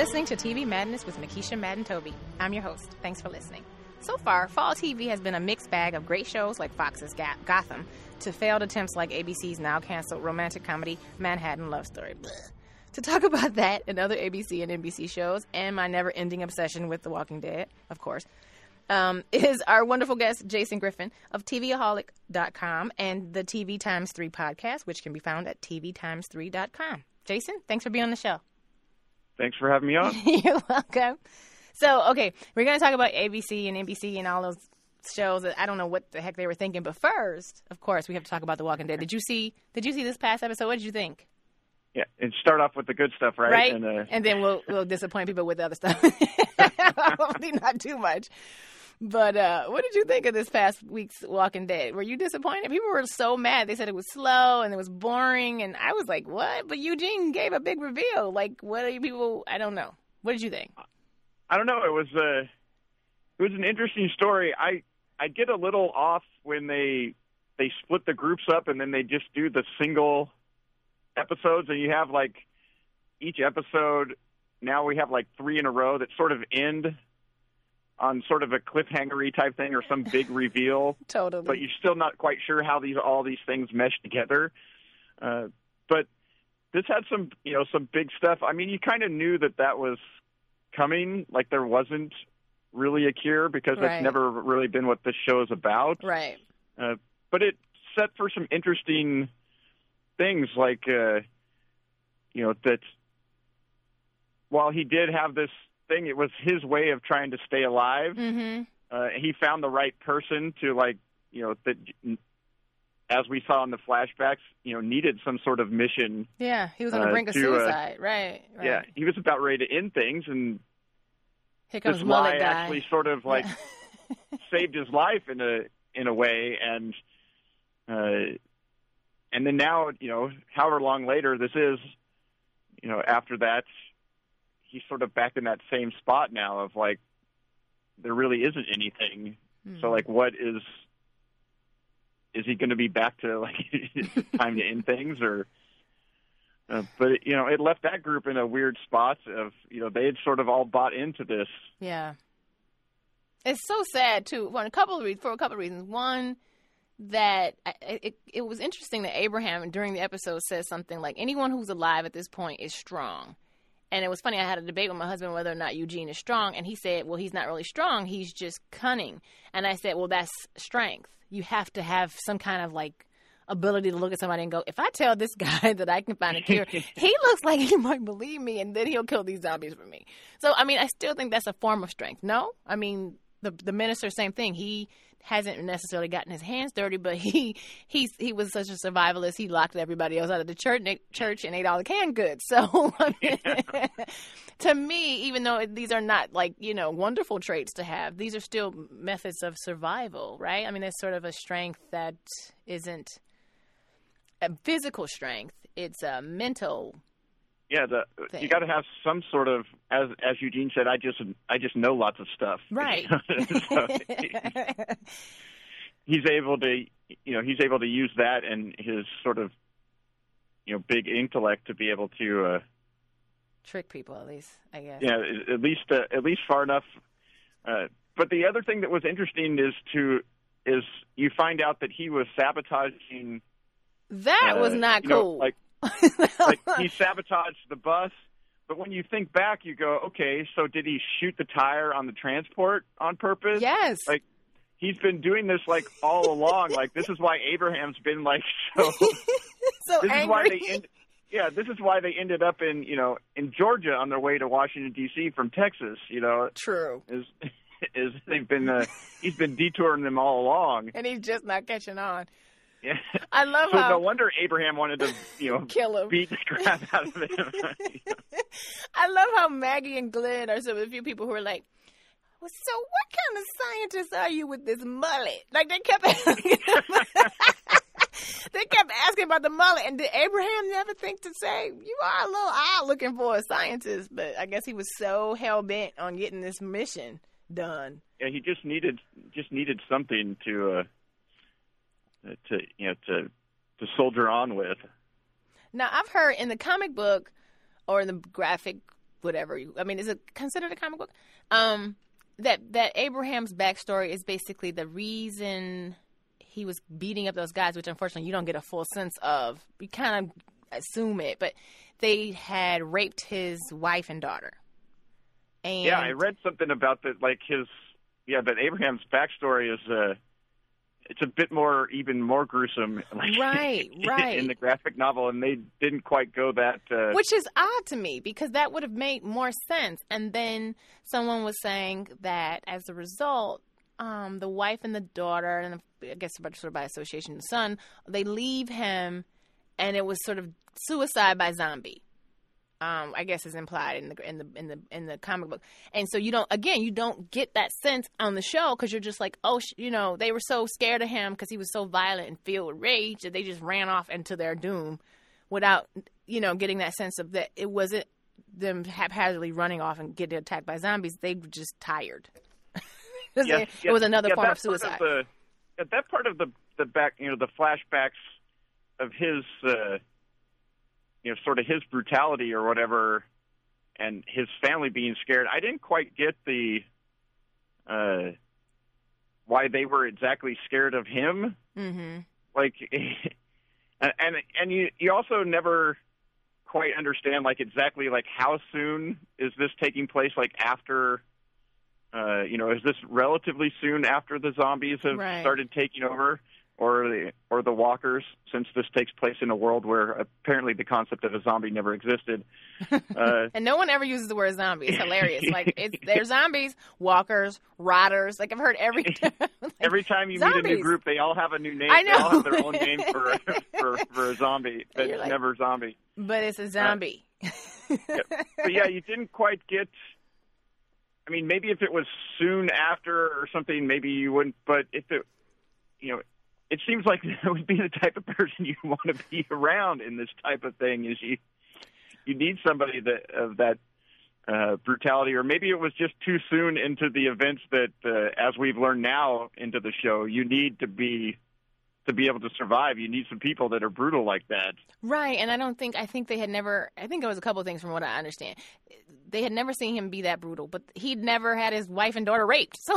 listening to TV Madness with Makisha Madden Toby. I'm your host. Thanks for listening. So far, fall TV has been a mixed bag of great shows like Fox's Gotham to failed attempts like ABC's now-canceled romantic comedy Manhattan Love Story. Blech. To talk about that and other ABC and NBC shows and my never-ending obsession with The Walking Dead, of course, is our wonderful guest, Jason Griffin of TVaholic.com and the TV Times 3 podcast, which can be found at tvtimes3.com. Jason, thanks for being on the show. Thanks for having me on. You're welcome. So, okay, we're going to talk about ABC and NBC and all those shows that I don't know what the heck they were thinking. But first, of course, we have to talk about The Walking Dead. Did you see this past episode? What did you think? Yeah, and start off with the good stuff, right? Right, and then we'll disappoint people with the other stuff. Hopefully not too much. But what did you think of this past week's Walking Dead? Were you disappointed? People were so mad. They said it was slow and it was boring. And I was like, what? But Eugene gave a big reveal. Like, what are you people? I don't know. What did you think? I don't know. It was an interesting story. I get a little off when they split the groups up and then they just do the single episodes. And you have, like, each episode, now we have, like, 3 in a row that sort of end on sort of a cliffhanger-y type thing or some big reveal. Totally. But you're still not quite sure how all these things mesh together. But this had some big stuff. I mean, you kind of knew that was coming, like there wasn't really a cure because that's never really been what this show is about. Right. But it set for some interesting things like, that while he did have this thing, it was his way of trying to stay alive. Mm-hmm. He found the right person to, that, as we saw in the flashbacks, needed some sort of mission. Yeah, he was on the brink of suicide. Right. Yeah, he was about ready to end things, and here comes this lie guy. actually sort of saved his life in a way, and then now, however long later this is, after that, he's sort of back in that same spot now of like, there really isn't anything. Mm-hmm. So like, what is he going to be back to, like, is it time to end things or, but it left that group in a weird spot of, they had sort of all bought into this. Yeah. It's so sad too, for a couple of reasons. One, that it was interesting that Abraham during the episode says something like, anyone who's alive at this point is strong. And it was funny, I had a debate with my husband whether or not Eugene is strong, and he said, well, he's not really strong, he's just cunning. And I said, well, that's strength. You have to have some kind of, like, ability to look at somebody and go, if I tell this guy that I can find a cure, he looks like he might believe me, and then he'll kill these zombies for me. So, I mean, I still think that's a form of strength. No? I mean, the minister, same thing. He hasn't necessarily gotten his hands dirty, but he was such a survivalist. He locked everybody else out of the church and ate all the canned goods. So I mean, to me, even though these are not like, wonderful traits to have, these are still methods of survival, right? I mean, there's sort of a strength that isn't a physical strength. It's a mental. Yeah, you got to have some sort of, as Eugene said, I just know lots of stuff. Right. So he's able to use that and his sort of, big intellect to be able to trick people, at least, I guess. Yeah, at least far enough. But the other thing that was interesting is you find out that he was sabotaging. That was not cool. Like he sabotaged the bus, but when you think back, you go, okay, so did he shoot the tire on the transport on purpose? Yes. Like, he's been doing this, like, all along. Like, this is why Abraham's been, like, so this angry. Is why this is why they ended up in Georgia on their way to Washington, D.C. from Texas, True. Is they've been, he's been detouring them all along. And he's just not catching on. Yeah. I love so how... no wonder Abraham wanted to, kill him. Beat the crap out of him. I love how Maggie and Glenn are some of the few people who are like, well, so what kind of scientist are you with this mullet? Like, they kept asking about the mullet, and did Abraham never think to say, you are a little odd looking for a scientist? But I guess he was so hell-bent on getting this mission done. Yeah, he just needed something to soldier on with. Now, I've heard in the comic book or in the graphic whatever. Is it considered a comic book? That Abraham's backstory is basically the reason he was beating up those guys, which unfortunately you don't get a full sense of. You kind of assume it, but they had raped his wife and daughter. And yeah, I read something about that, like that Abraham's backstory is it's a bit more, even more gruesome, like, right, in the graphic novel, and they didn't quite go that. Which is odd to me because that would have made more sense. And then someone was saying that as a result, the wife and the daughter, and I guess sort of by association, the son, they leave him, and it was sort of suicide by zombie. I guess is implied in the comic book, and so you don't get that sense on the show because you're just like, they were so scared of him because he was so violent and filled with rage that they just ran off into their doom, without getting that sense of that it wasn't them haphazardly running off and getting attacked by zombies. They were just tired. It was another form of suicide. That part of the back, the flashbacks of his. Sort of his brutality or whatever, and his family being scared. I didn't quite get the why they were exactly scared of him. Mm-hmm. Like, and you also never quite understand exactly how soon is this taking place? Like after, is this relatively soon after the zombies have started taking over? Or the walkers, since this takes place in a world where apparently the concept of a zombie never existed. And no one ever uses the word zombie. It's hilarious. They're zombies, walkers, rotters. I've heard every every time you zombies. meet a new group, they all have a new name. I know. They all have their own name for a zombie. That's never zombie. But it's a zombie. But yeah, you didn't quite get. I mean, maybe if it was soon after or something, maybe you wouldn't. But if it, it seems like that would be the type of person you want to be around in this type of thing. Is you need somebody of that brutality, or maybe it was just too soon into the events that, as we've learned now into the show, you need to be able to survive. You need some people that are brutal like that. Right, and I think they had never. I think it was a couple of things from what I understand. They had never seen him be that brutal, but he'd never had his wife and daughter raped, so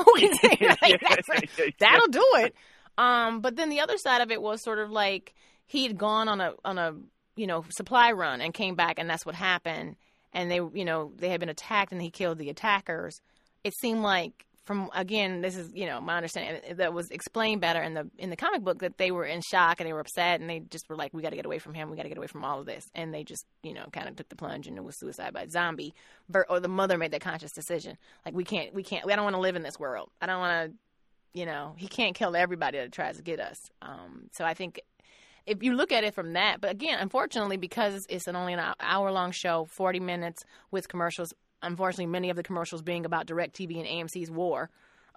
that'll do it. But then the other side of it was sort of like he had gone on a supply run and came back, and that's what happened. And they had been attacked, and he killed the attackers. It seemed like this is my understanding that was explained better in the comic book, that they were in shock and they were upset, and they just were like, we got to get away from him, we got to get away from all of this, and they just kind of took the plunge, and it was suicide by zombie. Or the mother made that conscious decision, like we don't want to live in this world. I don't want to. He can't kill everybody that tries to get us. So I think if you look at it from that, but again, unfortunately, because it's only an hour-long show, 40 minutes with commercials, unfortunately, many of the commercials being about DirecTV and AMC's war.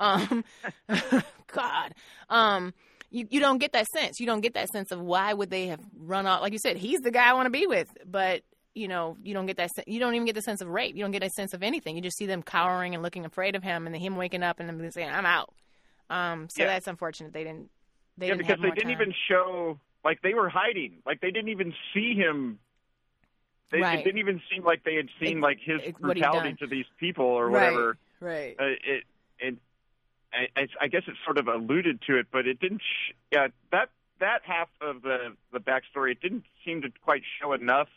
God. You don't get that sense. You don't get that sense of why would they have run off. Like you said, he's the guy I want to be with. But, you don't get that. You don't even get the sense of rape. You don't get a sense of anything. You just see them cowering and looking afraid of him, and then him waking up and them saying, I'm out. That's unfortunate. They didn't because they didn't even show, they were hiding. They didn't even see him. It didn't even seem like they had seen, his brutality to these people or whatever. Right. I guess it sort of alluded to it, but it didn't. That half of the backstory, it didn't seem to quite show enough.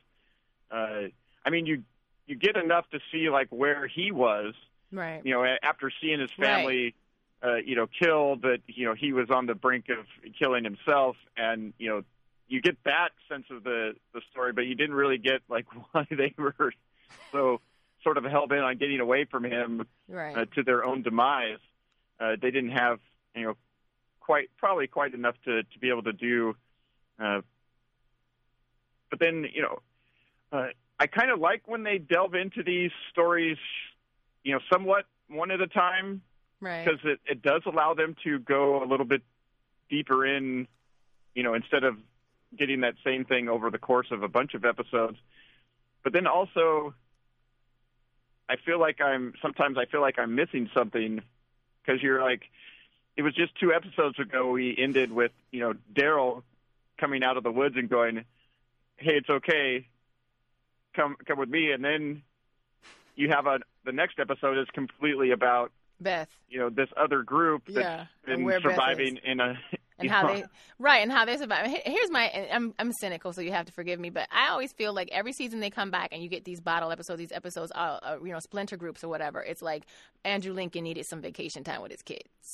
You get enough to see, where he was. Right. After seeing his family. Right. Killed, that, he was on the brink of killing himself, and, you get that sense of the story, but you didn't really get, why they were so sort of hell-bent on getting away from him to their own demise. They didn't have, probably quite enough to be able to do. But then, I kind of like when they delve into these stories, somewhat one at a time. Right. Because it does allow them to go a little bit deeper in, instead of getting that same thing over the course of a bunch of episodes. But then also, I feel like I'm missing something, because you're like, it was just 2 episodes ago we ended with, Daryl coming out of the woods and going, hey, it's okay, come with me. And then you have the next episode is completely about Beth. This other group that's been surviving in a and how they survive. Here's I'm cynical, so you have to forgive me, but I always feel like every season they come back and you get these bottle episodes, these episodes, splinter groups or whatever. It's like Andrew Lincoln needed some vacation time with his kids.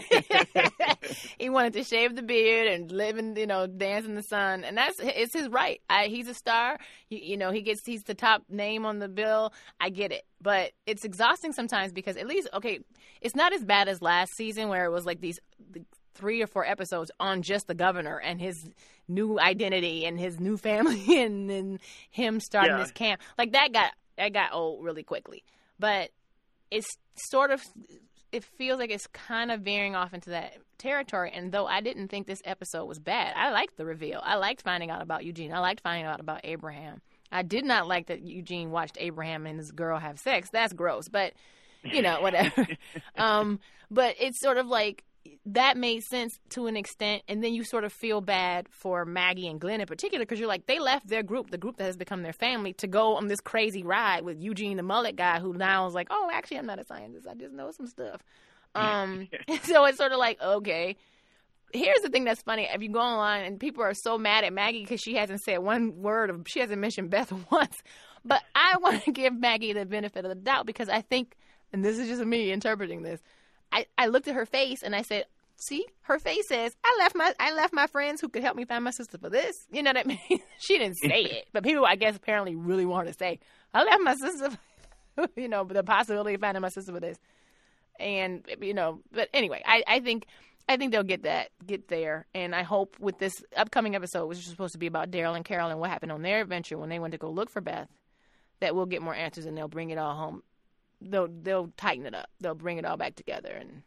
He wanted to shave the beard and live in, dance in the sun, and it's his right. He's a star. He's the top name on the bill. I get it, but it's exhausting sometimes because at least it's not as bad as last season where it was like these 3 or 4 episodes on just the governor and his new identity and his new family and then him starting this camp. Like that got old really quickly. But it's it feels like it's kind of veering off into that territory. And though I didn't think this episode was bad, I liked the reveal. I liked finding out about Eugene. I liked finding out about Abraham. I did not like that Eugene watched Abraham and his girl have sex. That's gross. But, whatever. But it's sort of like, that made sense to an extent, and then you sort of feel bad for Maggie and Glenn in particular because you're like, they left their group, the group that has become their family, to go on this crazy ride with Eugene the mullet guy who now is like, oh, actually, I'm not a scientist. I just know some stuff. So it's sort of like, okay. Here's the thing that's funny. If you go online and people are so mad at Maggie because she hasn't said one word, she hasn't mentioned Beth once. But I want to give Maggie the benefit of the doubt because I think, and this is just me interpreting this, I looked at her face and I said, see, her face says, I left my friends who could help me find my sister for this. You know what I mean? She didn't say it, but people, I guess, apparently really want to say, I left my sister, the possibility of finding my sister for this. And, but anyway, I think they'll get there. And I hope with this upcoming episode, which is supposed to be about Daryl and Carol and what happened on their adventure when they went to go look for Beth, that we'll get more answers and they'll bring it all home. They'll tighten it up. They'll bring it all back together, and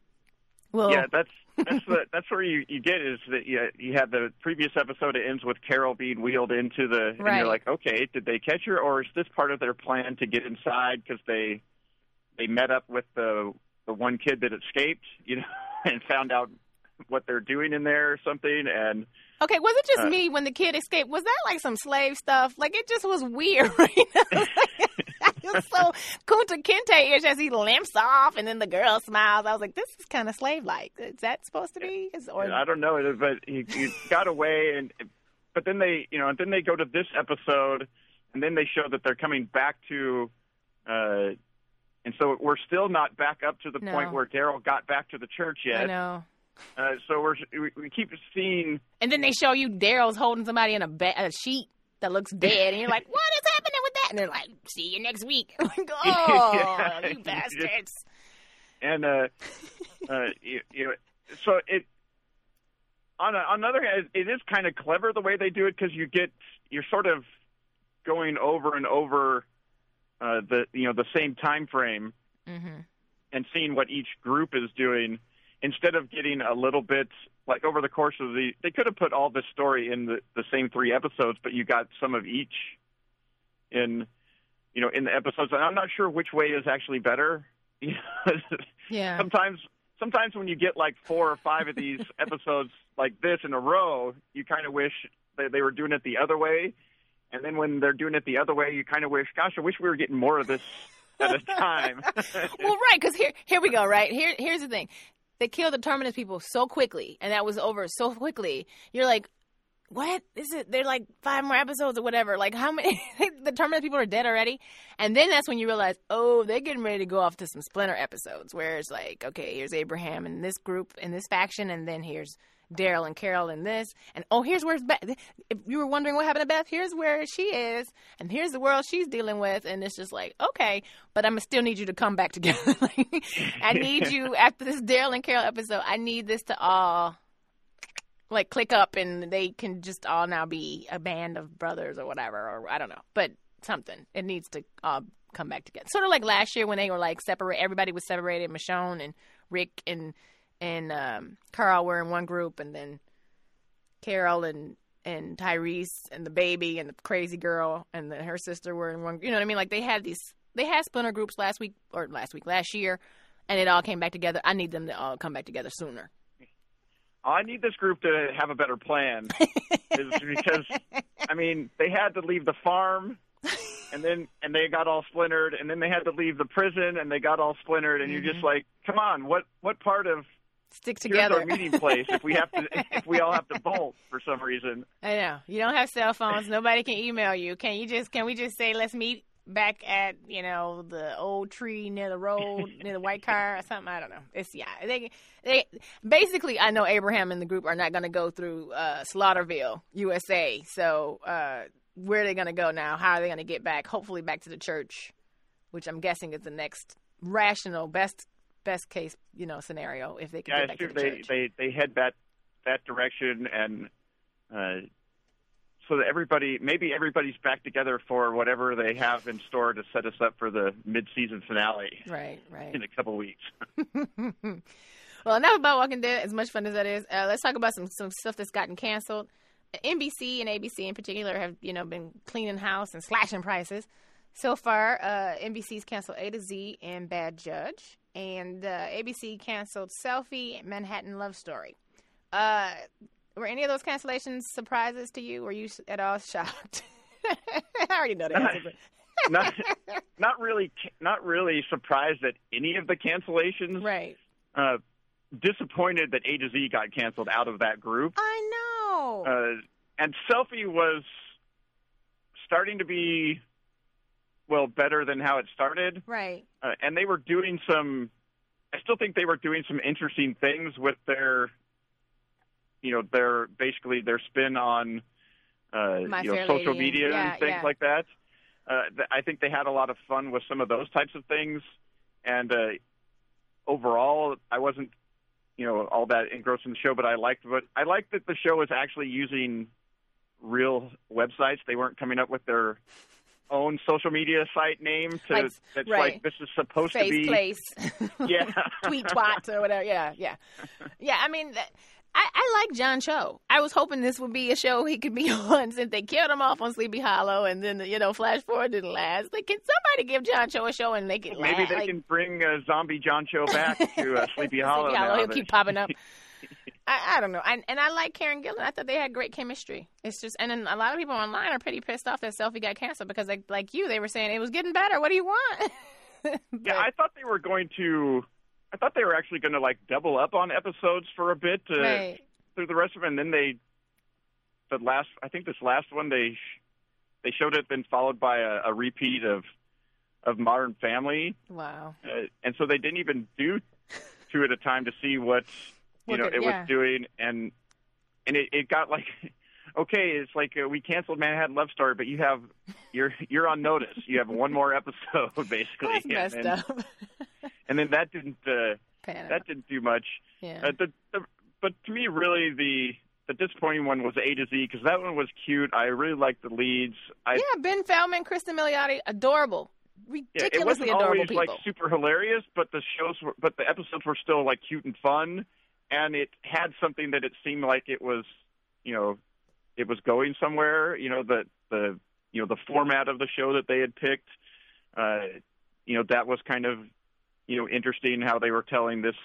that's where you get is that you have the previous episode. It ends with Carol being wheeled into and you're like, okay, did they catch her, or is this part of their plan to get inside because they met up with the one kid that escaped, and found out what they're doing in there or something, and. Okay, was it just me when the kid escaped? Was that like some slave stuff? Like, it just was weird, right? It was so Kunta Kinte-ish as he limps off, and then the girl smiles. I was like, this is kind of slave-like. Is that supposed to be? I don't know, but he got away, but then they go to this episode, and then they show that they're coming back to, and so we're still not back up to the point where Daryl got back to the church yet. I know. So we keep seeing, and then they show you Daryl's holding somebody in a sheet that looks dead, and you're like, "What is happening with that?" And they're like, "See you next week." I'm like, "Oh, you bastards!" And so it on the other hand, it is kind of clever the way they do it because you're sort of going over and over the same time frame, and seeing what each group is doing. Instead of getting a little bit, like over the course of they could have put all this story in the same 3 episodes, but you got some of each in the episodes. And I'm not sure which way is actually better. Yeah. Sometimes when you get like 4 or 5 of these episodes like this in a row, you kind of wish that they were doing it the other way. And then when they're doing it the other way, you kind of wish, gosh, I wish we were getting more of this at a time. Well, right, because here we go, right? Here's the thing. They killed the Terminus people so quickly, and that was over so quickly. You're like, what is it? They're like 5 more episodes or whatever. Like, how many? The Terminus people are dead already? And then that's when you realize, oh, they're getting ready to go off to some Splinter episodes where it's like, okay, here's Abraham in this group, in this faction, and then here's Daryl and Carol in this. And, oh, here's where's Beth. If you were wondering what happened to Beth, here's where she is, and here's the world she's dealing with. And it's just like, okay, but I'm going to still need you to come back together. I need you, after this Daryl and Carol episode, I need this to all like click up and they can just all now be a band of brothers or whatever, or I don't know, but something. It needs to all come back together. Sort of like last year when they were like separate, everybody was separated. Michonne and Rick and Carl were in one group, and then Carol and Tyrese and the baby and the crazy girl and her sister were in one. You know what I mean? Like they had splinter groups last year, and it all came back together. I need them to all come back together sooner. I need this group to have a better plan, because I mean they had to leave the farm, and they got all splintered, and then they had to leave the prison, and they got all splintered, and you're just like, come on, what part of stick together? Here's our meeting place if we all have to bolt for some reason. I know. You don't have cell phones. Nobody can email you. Can we just say let's meet back at the old tree near the road near the white car or something? I don't know. They basically, I know Abraham and the group are not going to go through Slaughterville, USA. So where are they going to go now? How are they going to get back? Hopefully back to the church, which I'm guessing is the next rational best case scenario if they can get back to the church. They head that direction, and so that everybody's back together for whatever they have in store to set us up for the mid-season finale. Right. In a couple weeks. Well, enough about Walking Dead, as much fun as that is. Let's talk about some stuff that's gotten canceled. NBC and ABC in particular have been cleaning house and slashing prices. So far, NBC's canceled A to Z and Bad Judge, and ABC canceled Selfie, Manhattan Love Story. Were any of those cancellations surprises to you? Were you at all shocked? I already know the answer. Not really surprised at any of the cancellations. Right. Disappointed that A to Z got canceled out of that group. I know. And Selfie was starting to be, better than how it started. Right. And they were doing I still think they were doing some interesting things with their spin on, social media and things like that. I think they had a lot of fun with some of those types of things. And overall, I wasn't, all that engrossed in the show, but I liked that the show was actually using real websites. They weren't coming up with their own social media site name that's like this is supposed to be place. Yeah. Tweet twat or whatever. Yeah. I mean, I like John Cho. I was hoping this would be a show he could be on since they killed him off on Sleepy Hollow, and then Flash Forward didn't last. Like, can somebody give John Cho a show and make it last? Maybe they can bring zombie John Cho back to Sleepy Hollow. He'll keep popping up. I don't know. And I like Karen Gillan. I thought they had great chemistry. It's just, and then a lot of people online are pretty pissed off that Selfie got canceled because, they were saying it was getting better. What do you want? Yeah, I thought they were actually going to double up on episodes for a bit through the rest of it, and then this last one they showed it, then followed by a repeat of Modern Family. Wow! And so they didn't even do two at a time to see what was doing, and it got okay, it's we canceled Manhattan Love Story, but you're on notice. You have one more episode basically. That's messed up. And then that didn't do much. Yeah. But to me, really, the disappointing one was A to Z because that one was cute. I really liked the leads. Ben Feldman, Kristen Milioti, adorable, ridiculously adorable people. It wasn't always super hilarious, but the episodes were still cute and fun, and it had something that it seemed like it was, it was going somewhere. The format of the show that they had picked, that was kind of. Interesting how they were telling this,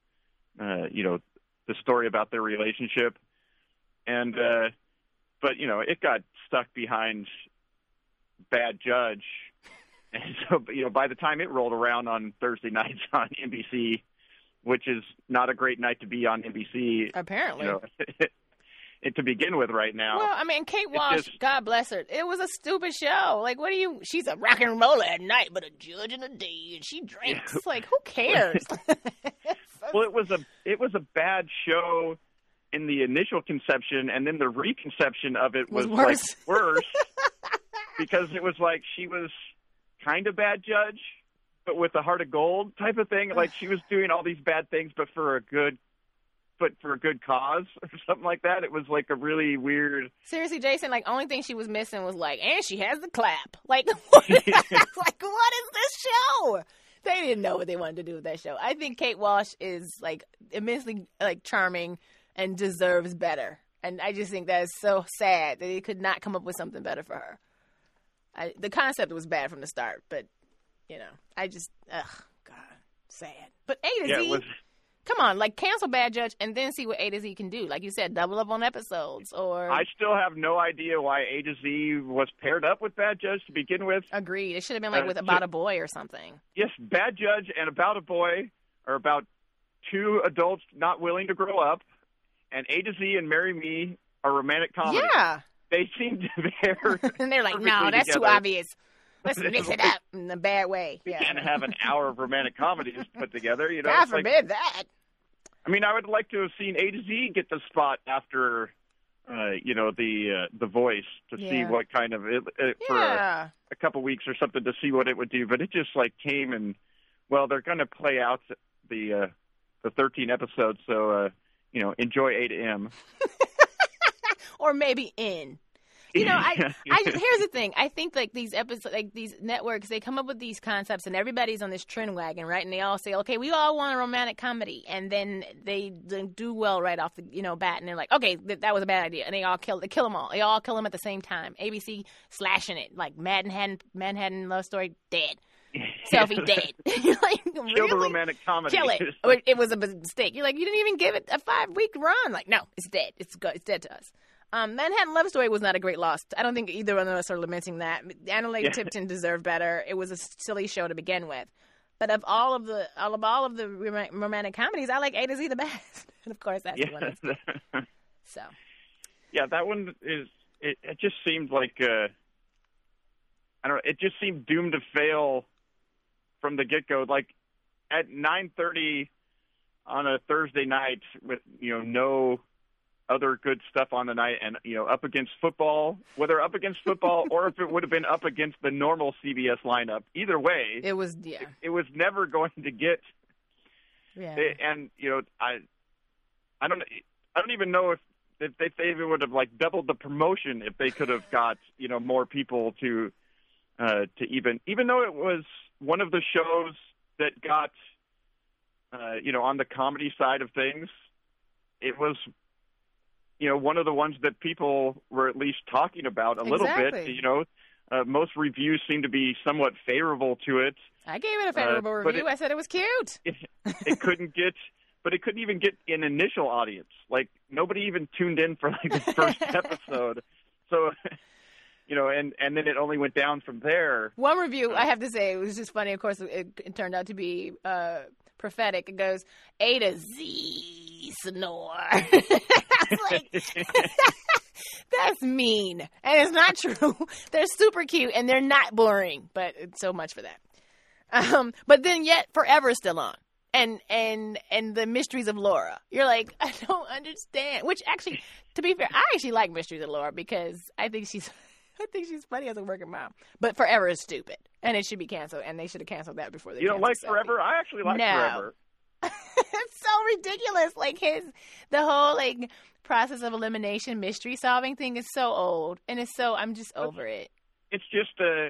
the story about their relationship. And, but, it got stuck behind Bad Judge. And so, by the time it rolled around on Thursday nights on NBC, which is not a great night to be on NBC. Apparently. To begin with right now. Well, I mean, Kate Walsh, God bless her. It was a stupid show. She's a rock and roller at night, but a judge in the day, and she drinks. Who cares? Well, it was a bad show in the initial conception, and then the reconception of it was worse. Because it was she was kind of Bad Judge, but with a heart of gold type of thing. She was doing all these bad things, but for a good cause or something like that. It was a really weird. Seriously, Jason, only thing she was missing was and she has the clap. What is this show? They didn't know what they wanted to do with that show. I think Kate Walsh is immensely charming and deserves better. And I just think that is so sad that they could not come up with something better for her. The concept was bad from the start, but I just God, sad. But A to Z. Come on, like cancel Bad Judge and then see what A to Z can do. Like you said, double up on episodes or. I still have no idea why A to Z was paired up with Bad Judge to begin with. Agreed. It should have been like with About a Boy or something. Yes, Bad Judge and About a Boy are about two adults not willing to grow up, and A to Z and Marry Me are romantic comedies. Yeah. They seem to pair. And they're like, no, that's together. too obvious. Let's mix it up in a bad way. You Yeah. can't have an hour of romantic comedies put together. You know, God it's like, forbid that. I mean, I would like to have seen A to Z get the spot after, the Voice to see Yeah. what kind of for Yeah. a couple weeks or something to see what it would do. But it just like came and well, they're going to play out the 13 episodes, so enjoy 8 a.m. Or maybe in. You know, here's the thing. I think like these episodes, like these networks, they come up with these concepts, and everybody's on this trend wagon, right? And they all say, okay, we all want a romantic comedy, and then they do well right off the bat, and they're like, okay, that was a bad idea, and they kill them all. They all kill them at the same time. ABC slashing it, like Manhattan Love Story dead. Selfie dead. You're like, Kill really? the romantic comedy. Kill it. Or it was a mistake. You're like, you didn't even give it a 5-week run. Like, no, it's dead. It's dead to us. Manhattan Love Story was not a great loss. I don't think either one of us are lamenting that. Annalise Tipton deserved better. It was a silly show to begin with. But of all of the romantic comedies, I like A to Z the best. And of course, that's the one. That's good. So. Yeah, that one is. It just seemed like I don't know. It just seemed doomed to fail from the get-go. Like at 9:30 on a Thursday night with no other good stuff on the night, and up against football, whether up against football or if it would have been up against the normal CBS lineup, either way, it was it was never going to get. Yeah. And I don't even know if they would have like doubled the promotion if they could have got more people to even though it was one of the shows that got on the comedy side of things, it was one of the ones that people were at least talking about a little bit. Most reviews seem to be somewhat favorable to it. I gave it a favorable review. I said it was cute. It couldn't even get an initial audience. Like nobody even tuned in for like the first episode. So, and then it only went down from there. One review, I have to say, it was just funny. Of course, it turned out to be prophetic. It goes, A to Z snore. I was like, that's mean. And it's not true. They're super cute and they're not boring, but it's so much for that. But then yet Forever is still on. And the Mysteries of Laura. You're like, I don't understand. Which actually, to be fair, I actually like Mysteries of Laura because I think she's funny as a working mom. But Forever is stupid. And it should be canceled. And they should have canceled that before they You don't like Selfie. Forever? I actually like Forever. It's so ridiculous. Like the whole like process of elimination mystery solving thing is so old. And I'm just over it. It's just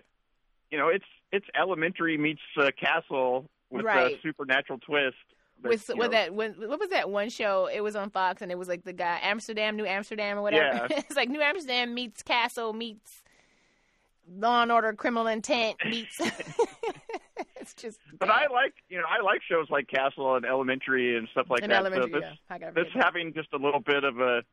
it's Elementary meets Castle with a supernatural twist. What was that one show? It was on Fox, and it was like the guy New Amsterdam or whatever. Yeah. It's like New Amsterdam meets Castle meets Law and Order, Criminal Intent meets. It's just. But I like shows like Castle and Elementary and stuff like that. Elementary, so this having just a little bit of a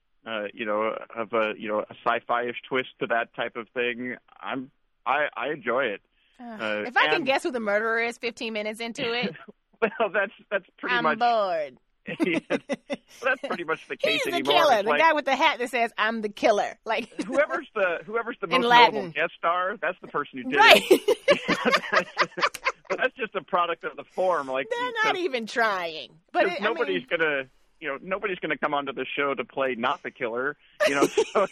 sci-fi-ish twist to that type of thing. I enjoy it. If I can guess who the murderer is 15 minutes into it, well, that's pretty much. I'm bored. That's pretty much the case He's anymore. the killer. It's The guy with the hat that says "I'm the killer." Like whoever's the most Latin. notable guest star, that's the person who did right. it. That's just a product of the form. Like they're not even trying. But nobody's gonna come onto the show to play not the killer. So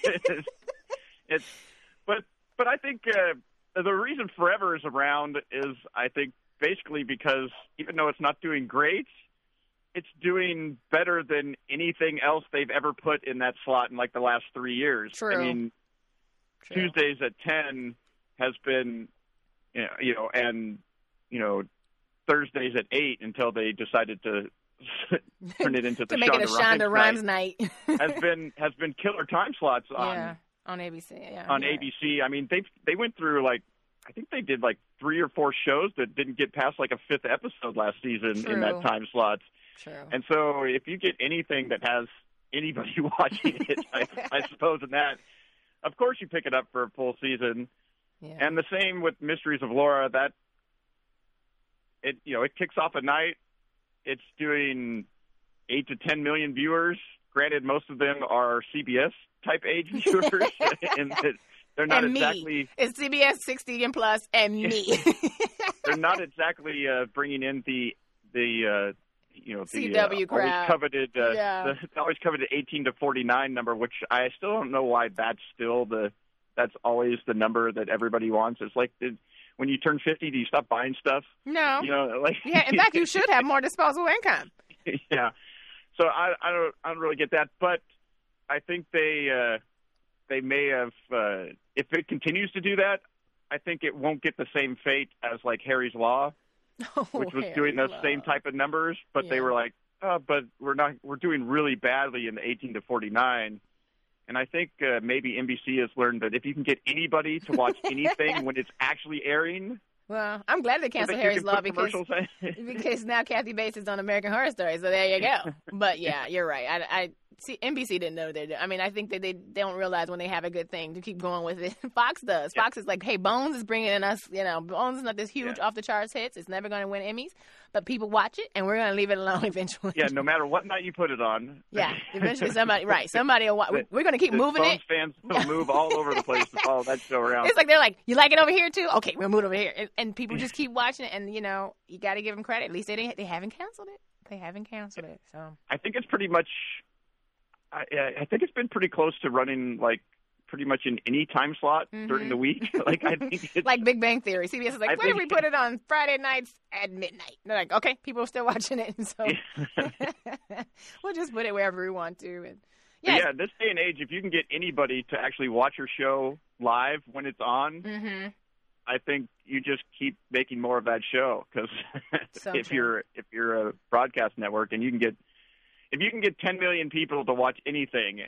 but I think the reason Forever is around is I think basically because even though it's not doing great, it's doing better than anything else they've ever put in that slot in like the last 3 years. True. I mean, True. Tuesdays at 10 has been, and Thursdays at 8 until they decided to turn it into the to make it a Shonda Rhimes night. has been killer time slots on ABC. Yeah, on ABC. I mean, they went through like I think they did like 3 or 4 shows that didn't get past like a 5th episode last season in that time slot. True. And so if you get anything that has anybody watching it, I suppose in that, of course you pick it up for a full season. Yeah. And the same with Mysteries of Laura, that it kicks off at night. It's doing 8 to 10 million viewers. Granted, most of them are CBS type age viewers, and they're not and exactly. Me. It's CBS 60 and plus, and me. They're not exactly bringing in the CW crowd. Always coveted, the always coveted 18 to 49 number, which I still don't know why that's always the number that everybody wants. It's like, when you turn 50, do you stop buying stuff? No. Like yeah. In fact, you should have more disposable income. Yeah. So I don't really get that, but I think they may have if it continues to do that, I think it won't get the same fate as like Harry's Law, which was doing those same type of numbers, but they were like, but we're doing really badly in the 18 to 49. And I think maybe NBC has learned that if you can get anybody to watch anything when it's actually airing. Well, I'm glad they canceled Harry's Law because now Kathy Bates is on American Horror Story, so there you go. But yeah, you're right. I see. NBC didn't know they did. I mean, I think that they don't realize when they have a good thing to keep going with it. Fox does. Yeah. Fox is like, hey, Bones is bringing in us. Bones is not this huge off the charts hits. It's never going to win Emmys, but people watch it, and we're going to leave it alone eventually. Yeah, no matter what night you put it on. Yeah, eventually somebody will watch. We're going to keep moving Bones fans will move all over the place to follow that show around. It's like they're like, you like it over here too? Okay, we'll move it over here, and people just keep watching it, and you got to give them credit. At least they haven't canceled it. They haven't canceled it. So I think it's pretty much. I think it's been pretty close to running like pretty much in any time slot during the week. Like I think it's like Big Bang Theory. CBS is like, why did we put it on Friday nights at midnight? And they're like, okay, people are still watching it, and so we'll just put it wherever we want to. And yeah, this day and age, if you can get anybody to actually watch your show live when it's on, I think you just keep making more of that show because if you're a broadcast network and you can get. If you can get 10 million people to watch anything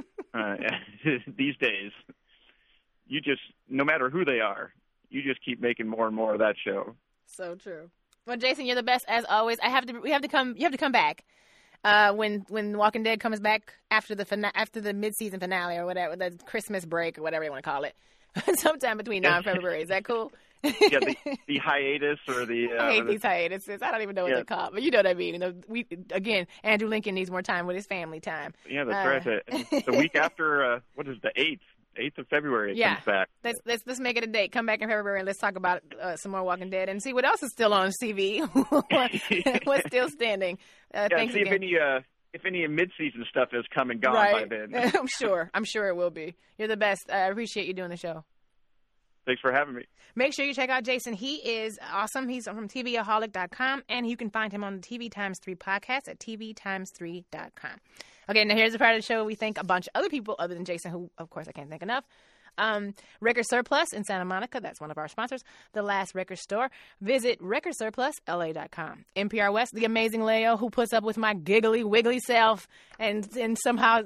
these days, you just, no matter who they are, you just keep making more and more of that show. So true. Well, Jason, you're the best as always. You have to come back when Walking Dead comes back after the mid-season finale or whatever, the Christmas break or whatever you want to call it, sometime between now and February. Is that cool? Yeah, the hiatus or the... I hate these hiatuses. I don't even know what they're called, but you know what I mean. Andrew Lincoln needs more time with his family time. Yeah, that's right. The week after, what is the 8th of February it comes back. Let's make it a date. Come back in February and let's talk about some more Walking Dead and see what else is still on TV. What's still standing. Thanks see again. if any mid-season stuff has come and gone by then. I'm sure it will be. You're the best. I appreciate you doing the show. Thanks for having me. Make sure you check out Jason. He is awesome. He's from TVaholic.com, and you can find him on the TV Times 3 podcast at tvtimes3.com. Okay, now here's the part of the show we thank a bunch of other people other than Jason, who, of course, I can't thank enough. Record Surplus in Santa Monica. That's one of our sponsors. The Last Record Store. Visit recordsurplusla.com. NPR West, the amazing Leo, who puts up with my giggly, wiggly self and somehow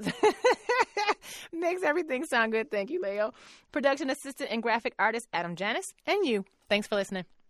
makes everything sound good. Thank you, Leo. Production assistant and graphic artist Adam Janis. And you. Thanks for listening.